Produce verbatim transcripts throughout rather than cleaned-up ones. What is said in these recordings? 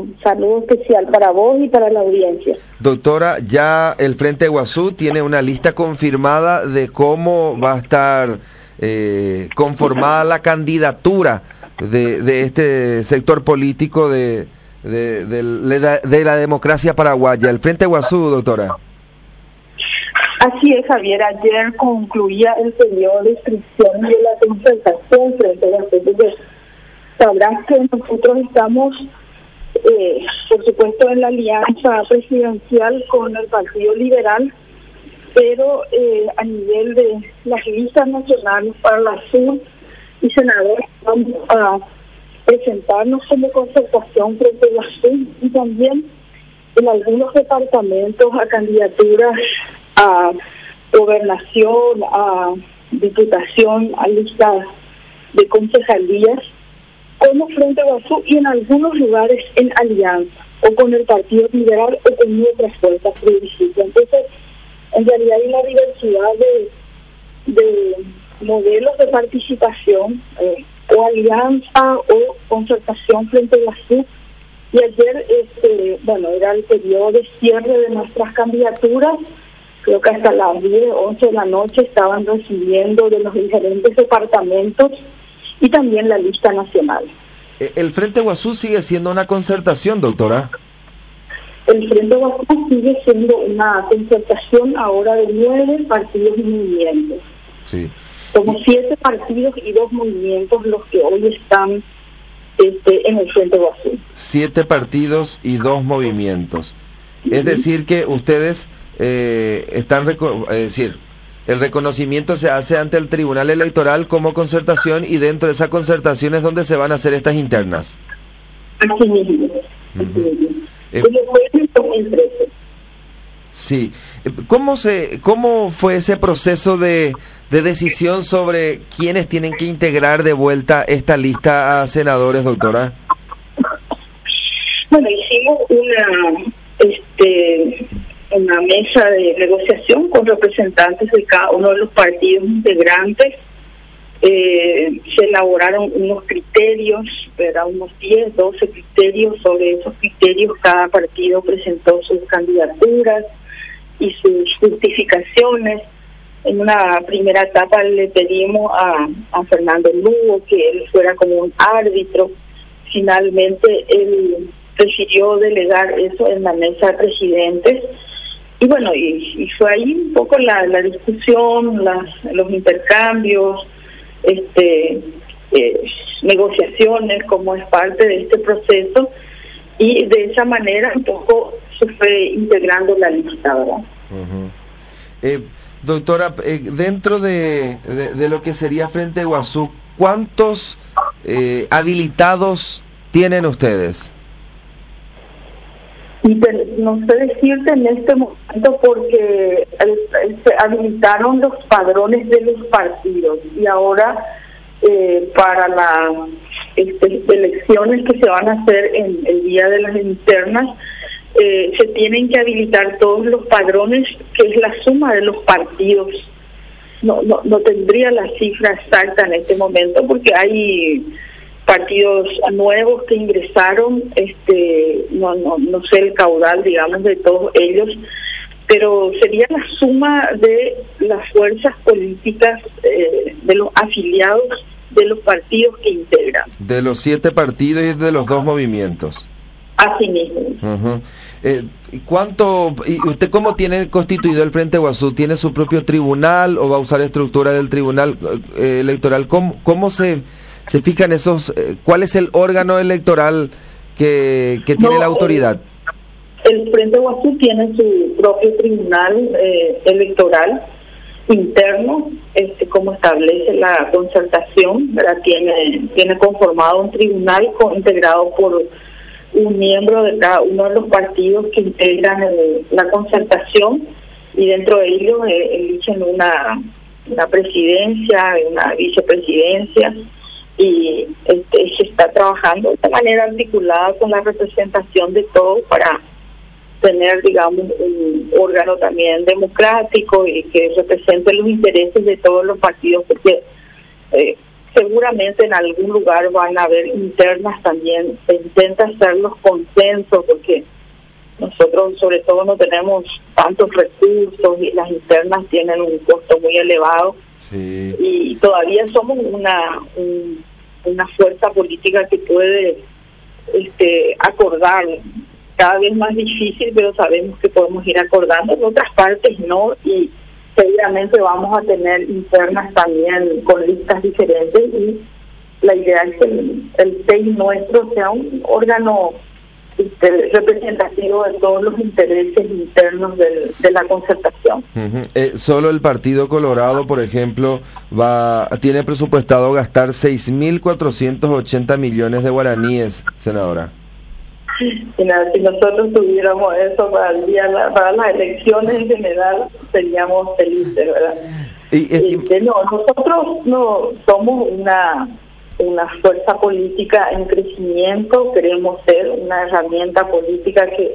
Un saludo especial para vos y para la audiencia. Doctora, ya el Frente Guazú tiene una lista confirmada de cómo va a estar eh, conformada la candidatura de, de este sector político de, de, de, de, de la democracia paraguaya, el Frente Guazú, doctora. Así es, Javier. Ayer concluía el periodo de inscripción de la concertación Frente Guazú. Sabrás que nosotros estamos, eh, por supuesto, en la alianza presidencial con el Partido Liberal, pero eh, a nivel de las listas nacionales para la Sur y senadores vamos a presentarnos como concertación Frente Guazú y también en algunos departamentos a candidaturas a gobernación, a diputación, a listas de concejalías como Frente Guazú y en algunos lugares en alianza o con el Partido Liberal o con otras fuerzas progresistas. Entonces, en realidad hay una diversidad de, de modelos de participación eh, o alianza o concertación Frente Guazú. Y ayer, este, bueno, era el periodo de cierre de nuestras candidaturas. Creo que hasta las diez, once de la noche estaban recibiendo de los diferentes departamentos y también la lista nacional. ¿El Frente Guazú sigue siendo una concertación, doctora? El Frente Guazú sigue siendo una concertación ahora de nueve partidos y movimientos. Sí. Como siete partidos y dos movimientos los que hoy están este, en el Frente Guazú. Siete partidos y dos movimientos. Uh-huh. Es decir que ustedes eh, están, reco- es decir, el reconocimiento se hace ante el Tribunal Electoral como concertación y dentro de esa concertación es donde se van a hacer estas internas. Así mismo. Así mismo. Eh, eh, sí. ¿Cómo se, cómo fue ese proceso de, de decisión sobre quiénes tienen que integrar de vuelta esta lista a senadores, doctora? Bueno, hicimos una, este, una mesa de negociación con representantes de cada uno de los partidos integrantes. Eh, se elaboraron unos criterios, ¿verdad? Unos diez, doce criterios. Sobre esos criterios cada partido presentó sus candidaturas y sus justificaciones. En una primera etapa le pedimos a, a Fernando Lugo que él fuera como un árbitro. Finalmente él decidió delegar eso en la mesa de presidentes. Y bueno, y, y fue ahí un poco la, la discusión, las, los intercambios, este eh, negociaciones como es parte de este proceso, y de esa manera un poco se fue integrando la lista, ¿verdad? Uh-huh. eh, doctora, eh, dentro de, de, de lo que sería Frente Guazú, ¿cuántos eh, habilitados tienen ustedes? Y de, no sé decirte en este momento porque el, el, se habilitaron los padrones de los partidos y ahora eh, para las este, elecciones que se van a hacer en el día de las internas eh, se tienen que habilitar todos los padrones, que es la suma de los partidos. No, no, no tendría la cifra exacta en este momento porque hay partidos nuevos que ingresaron, este no no no sé el caudal, digamos, de todos ellos, pero sería la suma de las fuerzas políticas eh, de los afiliados de los partidos que integran. De los siete partidos y de los dos movimientos. Así mismo. Uh-huh. Eh, ¿Cuánto, y usted cómo tiene constituido el Frente Guazú? ¿Tiene su propio tribunal o va a usar estructura del tribunal eh, electoral? ¿Cómo, cómo se se fijan esos, eh, cuál es el órgano electoral que, que tiene no, la autoridad? El, el Frente Guazú tiene su propio tribunal eh, electoral interno, este como establece la concertación, ¿verdad? Tiene, tiene conformado un tribunal con, integrado por un miembro de cada uno de los partidos que integran el, la concertación, y dentro de ellos eh, eligen una, una presidencia, una vicepresidencia, y este, se está trabajando de manera articulada con la representación de todos para tener, digamos, un órgano también democrático y que represente los intereses de todos los partidos, porque eh, seguramente en algún lugar van a haber internas también. Se intenta hacer los consensos porque nosotros sobre todo no tenemos tantos recursos y las internas tienen un costo muy elevado. Sí. Y todavía somos una un, una fuerza política que puede este acordar. Cada vez más difícil, pero sabemos que podemos ir acordando. En otras partes no, y seguramente vamos a tener internas también con listas diferentes, y la idea es que el, el C E I nuestro sea un órgano este, representativo de todos los intereses internos del, de la concertación. Uh-huh. Eh, solo el Partido Colorado, por ejemplo, va tiene presupuestado gastar seis mil cuatrocientos ochenta millones de guaraníes, senadora. Si nosotros tuviéramos eso para el día, para las elecciones en general, seríamos felices, ¿verdad? Y, y, este, no, nosotros no somos una una fuerza política en crecimiento, queremos ser una herramienta política que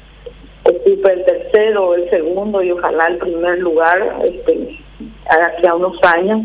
ocupe el tercero, el segundo y ojalá el primer lugar este, hacia unos años.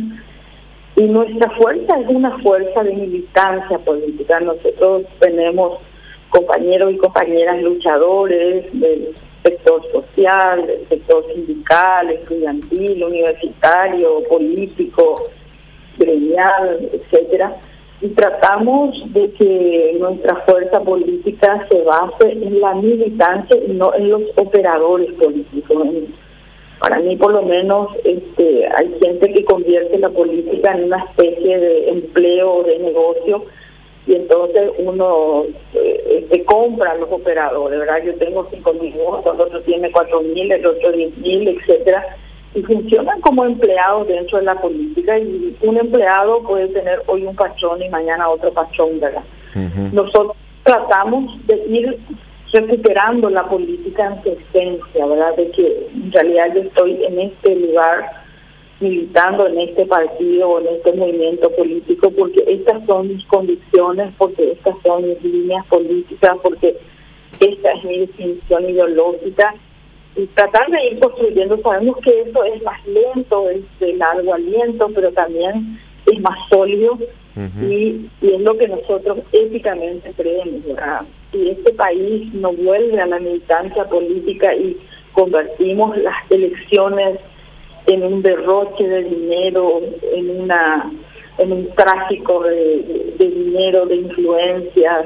Y nuestra fuerza es una fuerza de militancia política. Nosotros tenemos compañeros y compañeras luchadores del sector social, del sector sindical, estudiantil, universitario, político, gremial, etcétera, y tratamos de que nuestra fuerza política se base en la militancia y no en los operadores políticos. Para mí, por lo menos, este, hay gente que convierte la política en una especie de empleo o de negocio, y entonces uno eh, este, compra a los operadores, ¿verdad? Yo tengo cinco mil votos, el otro tiene cuatro mil, el otro diez mil, etcétera, y funcionan como empleados dentro de la política, y un empleado puede tener hoy un patrón y mañana otro patrón, ¿verdad? Uh-huh. Nosotros tratamos de ir recuperando la política en su esencia, ¿verdad? De que en realidad yo estoy en este lugar militando en este partido o en este movimiento político porque estas son mis convicciones, porque estas son mis líneas políticas, porque esta es mi definición ideológica, y tratar de ir construyendo. Sabemos que eso es más lento, es de largo aliento, pero también es más sólido. Uh-huh. y, y es lo que nosotros éticamente creemos, ¿verdad? Si este país no vuelve a la militancia política y convertimos las elecciones en un derroche de dinero, en una en un tráfico de, de, de dinero, de influencias,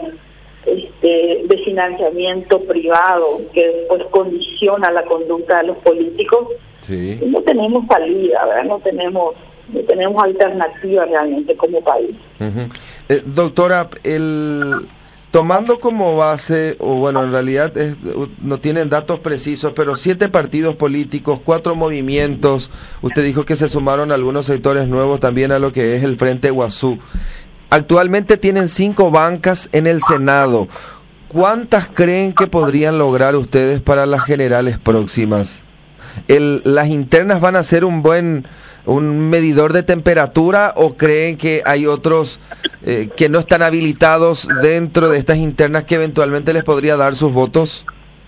este, de financiamiento privado que después condiciona la conducta de los políticos, sí. No tenemos salida, ¿verdad? No tenemos no tenemos alternativa realmente como país. Uh-huh. eh, doctora, el tomando como base, o bueno, en realidad es, no tienen datos precisos, pero siete partidos políticos, cuatro movimientos, usted dijo que se sumaron algunos sectores nuevos también a lo que es el Frente Guazú. Actualmente tienen cinco bancas en el Senado. ¿Cuántas creen que podrían lograr ustedes para las generales próximas? El, ¿Las internas van a ser un buen un medidor de temperatura o creen que hay otros eh, que no están habilitados dentro de estas internas que eventualmente les podría dar sus votos?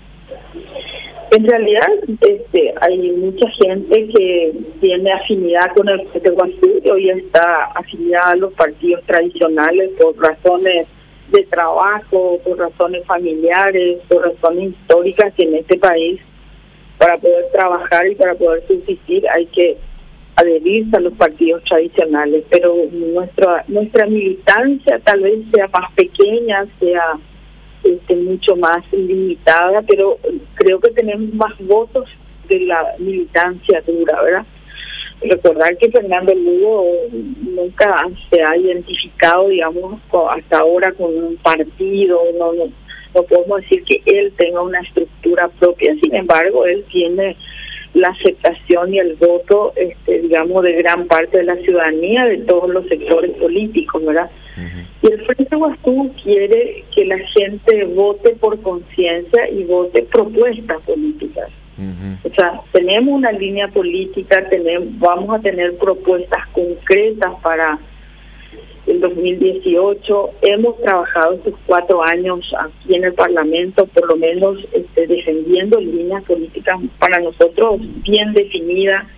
En realidad este, hay mucha gente que tiene afinidad con el Frente Guazú y hoy está afiliada a los partidos tradicionales por razones de trabajo, por razones familiares, por razones históricas, que en este país para poder trabajar y para poder subsistir hay que adherirse a los partidos tradicionales, pero nuestra nuestra militancia tal vez sea más pequeña, sea este, mucho más limitada, pero creo que tenemos más votos de la militancia dura, ¿verdad? Recordar que Fernando Lugo nunca se ha identificado, digamos, hasta ahora con un partido, no, no, no podemos decir que él tenga una estructura propia, sin embargo, él tiene la aceptación y el voto, este, digamos, de gran parte de la ciudadanía, de todos los sectores políticos, ¿verdad? Uh-huh. Y el Frente Guazú quiere que la gente vote por conciencia y vote propuestas políticas. Uh-huh. O sea, tenemos una línea política, tenemos, vamos a tener propuestas concretas para el dos mil dieciocho. Hemos trabajado estos cuatro años aquí en el Parlamento, por lo menos este, defendiendo líneas políticas para nosotros bien definidas,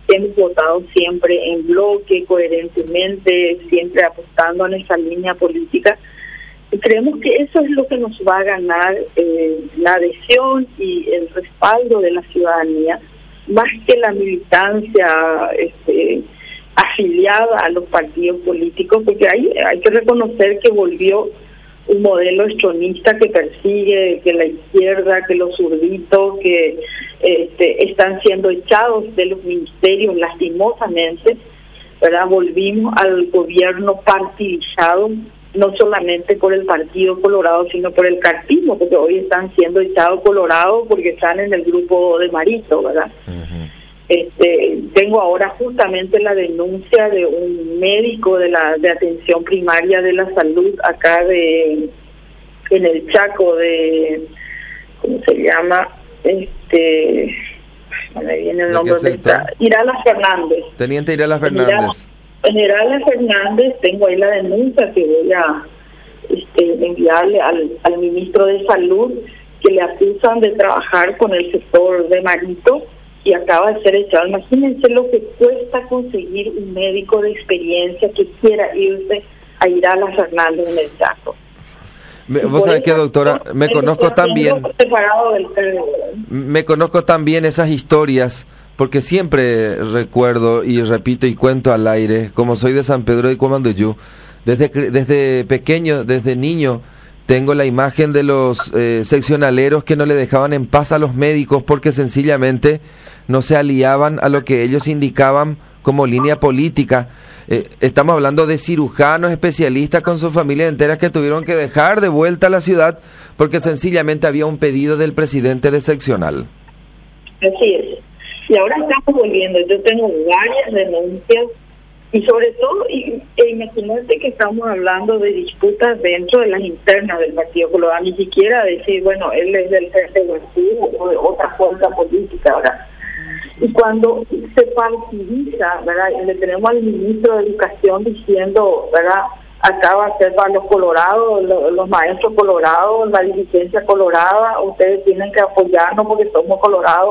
hemos votado siempre en bloque, coherentemente, siempre apostando a nuestra línea política. Y creemos que eso es lo que nos va a ganar eh, la adhesión y el respaldo de la ciudadanía, más que la militancia este, afiliada a los partidos políticos, porque hay, hay que reconocer que volvió un modelo estronista que persigue que la izquierda, que los zurditos, que este, están siendo echados de los ministerios lastimosamente, ¿verdad? Volvimos al gobierno partidizado, no solamente por el Partido Colorado, sino por el cartismo, porque hoy están siendo echados Colorado porque están en el grupo de Marito, ¿verdad? Uh-huh. Este, tengo ahora justamente la denuncia de un médico de la de atención primaria de la salud acá de en el Chaco de ¿cómo se llama? Este no me viene el nombre de esta, Irala Fernández. Teniente Irala Fernández. Irala Fernández, tengo ahí la denuncia que voy a este, enviarle al, al ministro de Salud, que le acusan de trabajar con el sector de Marito y acaba de ser echado. Imagínense lo que cuesta conseguir un médico de experiencia que quiera irse a Irala Fernández en el Chaco. Me, vos sabés que, doctora, me conozco también me conozco también esas historias, porque siempre recuerdo y repito y cuento al aire, como soy de San Pedro de Cuamanduyú, desde desde pequeño, desde niño, tengo la imagen de los eh, seccionaleros que no le dejaban en paz a los médicos porque sencillamente no se aliaban a lo que ellos indicaban como línea política. Eh, estamos hablando de cirujanos especialistas con sus familias enteras que tuvieron que dejar de vuelta a la ciudad porque sencillamente había un pedido del presidente de seccional. Así es. Y ahora estamos volviendo. Yo tengo varias denuncias y sobre todo, y, e imagínate que estamos hablando de disputas dentro de las internas del Partido Colorado, ni siquiera decir, bueno, él es del Frente Guazú o de otra fuerza política, ¿verdad? Y cuando se partidiza, ¿verdad? Y le tenemos al ministro de Educación diciendo, ¿verdad? Acá va a ser para los colorados, los, los maestros colorados, la dirigencia colorada, ustedes tienen que apoyarnos porque somos colorados.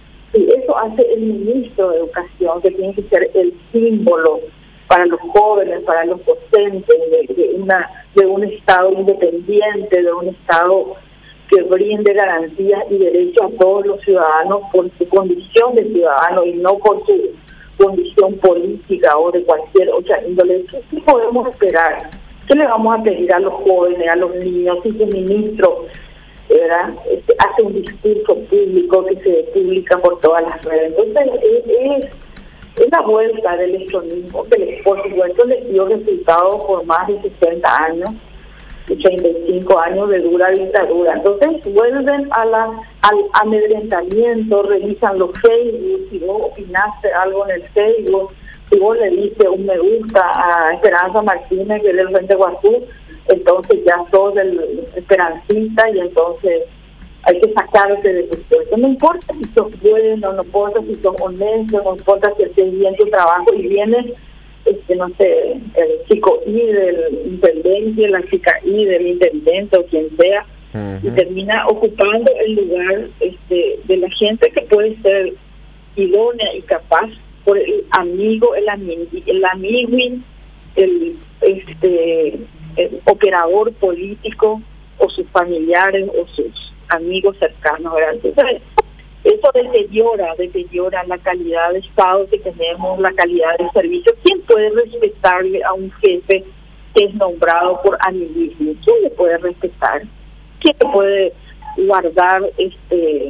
Y eso hace el ministro de Educación, que tiene que ser el símbolo para los jóvenes, para los docentes, de, de, una, de un Estado independiente, de un Estado que brinde garantías y derechos a todos los ciudadanos por su condición de ciudadano y no por su condición política o de cualquier otra índole. ¿Qué podemos esperar? ¿Qué le vamos a pedir a los jóvenes, a los niños, si su ministro ¿verdad? Este, hace un discurso público que se publica por todas las redes? Entonces es, es, es la vuelta del electronismo que les, por supuesto les dio resultados por más de sesenta años, ochenta y cinco años de dura dictadura. Entonces vuelven a la, al amedrentamiento, revisan los Facebook, si vos opinaste algo en el Facebook, si vos le diste un me gusta a Esperanza Martínez, que es del Frente Guazú, entonces ya sos del esperancista y entonces hay que sacarte de tu puesto. No importa si sos bueno, no importa si sos honesto, no importa si haces bien tu trabajo y viene, este, no sé, el chico I del intendente, la chica I del intendente o quien sea, uh-huh. y termina ocupando el lugar este, de la gente que puede ser idónea y capaz por el amigo, el amigo, el amigo, el este el operador político o sus familiares o sus amigos cercanos, ¿verdad? Entonces, eso deteriora, deteriora la calidad de Estado que tenemos, la calidad de servicio. ¿Quién puede respetarle a un jefe que es nombrado por amiguismo? ¿Quién le puede respetar? ¿Quién le puede guardar este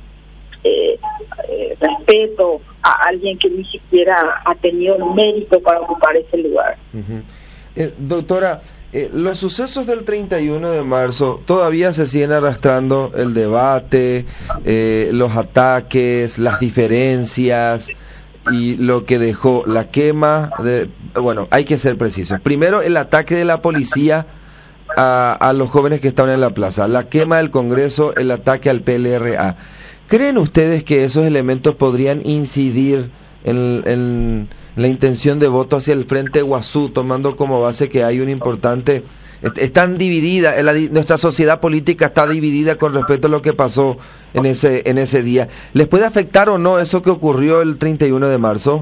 eh, eh, respeto a alguien que ni siquiera ha tenido el mérito para ocupar ese lugar? Uh-huh. eh, doctora, Eh, los sucesos del treinta y uno de marzo todavía se siguen arrastrando, el debate, eh, los ataques, las diferencias y lo que dejó la quema de, bueno, hay que ser precisos. Primero, el ataque de la policía a, a los jóvenes que estaban en la plaza, la quema del Congreso, el ataque al P L R A. ¿Creen ustedes que esos elementos podrían incidir en, en la intención de voto hacia el Frente Guazú, tomando como base que hay un importante están divididas, la, nuestra sociedad política está dividida con respecto a lo que pasó en ese en ese día. ¿Les puede afectar o no eso que ocurrió el treinta y uno de marzo?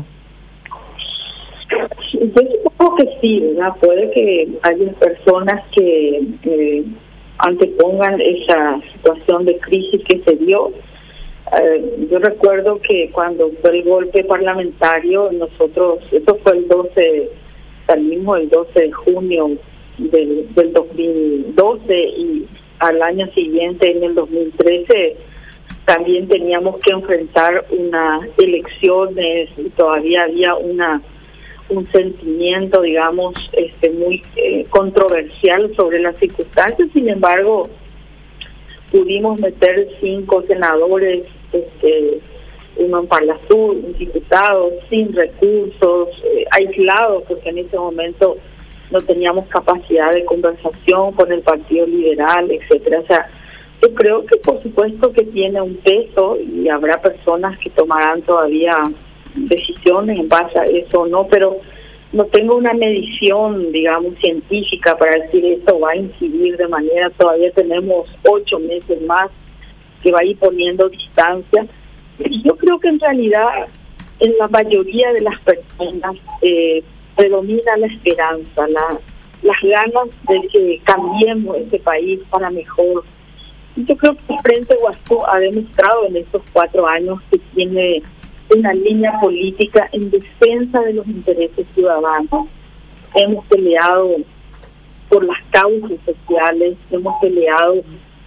Yo supongo que sí, ¿verdad? Puede que haya personas que eh, antepongan esa situación de crisis que se dio. Eh, yo recuerdo que cuando fue el golpe parlamentario, nosotros, eso fue el doce, salimos el doce de junio del, del dos mil doce, y al año siguiente, en el dos mil trece, también teníamos que enfrentar unas elecciones y todavía había una un sentimiento, digamos, este muy eh, controversial sobre las circunstancias. Sin embargo, pudimos meter cinco senadores, este, uno en Parla Sur, un diputado, sin recursos, eh, aislados, porque en ese momento no teníamos capacidad de conversación con el Partido Liberal, etcétera. O sea, yo creo que por supuesto que tiene un peso y habrá personas que tomarán todavía decisiones en base a eso o no, pero no tengo una medición, digamos, científica para decir esto va a incidir de manera. Todavía tenemos ocho meses más que va a ir poniendo distancia. Y yo creo que en realidad en la mayoría de las personas eh, predomina la esperanza, la, las ganas de que cambiemos este país para mejor. Y yo creo que el Frente Guazú ha demostrado en estos cuatro años que tiene una línea política en defensa de los intereses ciudadanos. Hemos peleado por las causas sociales, hemos peleado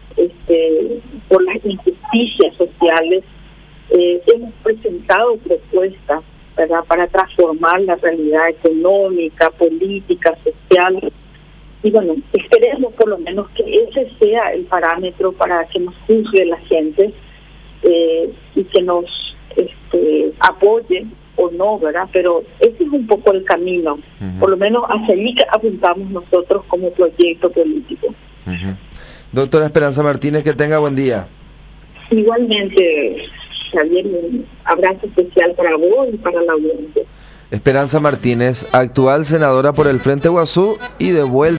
este, por las injusticias sociales, eh, hemos presentado propuestas, ¿verdad?, para transformar la realidad económica, política, social. Y bueno, esperemos por lo menos que ese sea el parámetro para que nos juzgue la gente eh, y que nos este, apoye o no, ¿verdad? Pero ese es un poco el camino. Uh-huh. Por lo menos hacia allí que apuntamos nosotros como proyecto político. Uh-huh. Doctora Esperanza Martínez, que tenga buen día. Igualmente, Javier, un abrazo especial para vos y para la audiencia. Esperanza Martínez, actual senadora por el Frente Guazú y de vuelta.